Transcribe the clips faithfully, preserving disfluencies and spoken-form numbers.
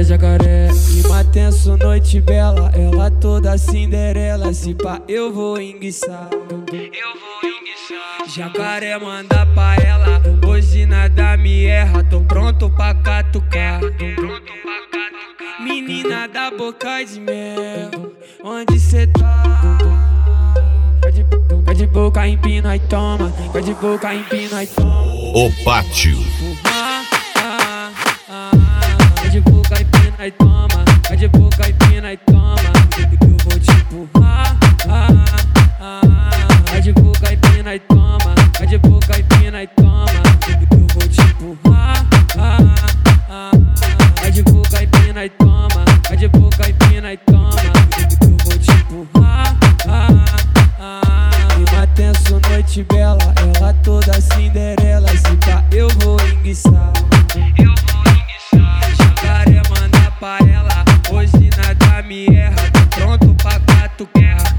jacaré. Clima tenso, noite bela, ela toda Cinderela. Se pá, eu vou enguiçar, eu vou enguiçar. Jacaré manda pra ela, hoje nada me erra. Tô pronto pra catucar, tô pronto pra catucar. Menina da boca de mel, onde cê tá? Vai de boca, empina e toma. Vai de boca, empina e toma. O Pátio. Vai de boca, empina e toma. Vai de boca, empina e toma. Eu vou te empurrar. Vai de boca, empina e toma. Vai de boca, empina e toma. Eu vou te empurrar. Vai de boca, empina e toma. Vai de boca, empina e toma. Eu vou te empurrar. Clima tenso, noite bela, ela toda Cinderela. Se pá, eu vou enguiçar, eu vou enguiçar. Jacaré manda pra ela, hoje nada me erra. Tô pronto pra catucar.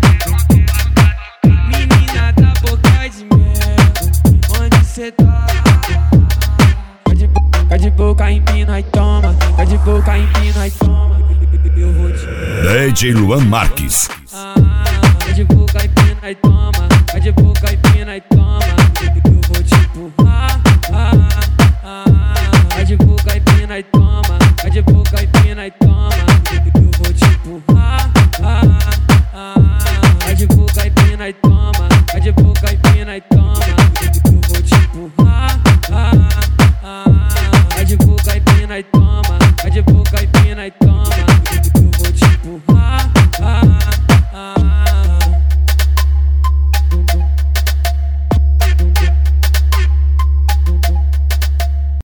Menina da boca de mel, onde cê tá? Vai de, vai de boca, empina e toma. Vai de boca, empina e toma. Eu vou te... D J Luan Marques. Vai de boca, empina e toma. Vai de boca, empina e toma.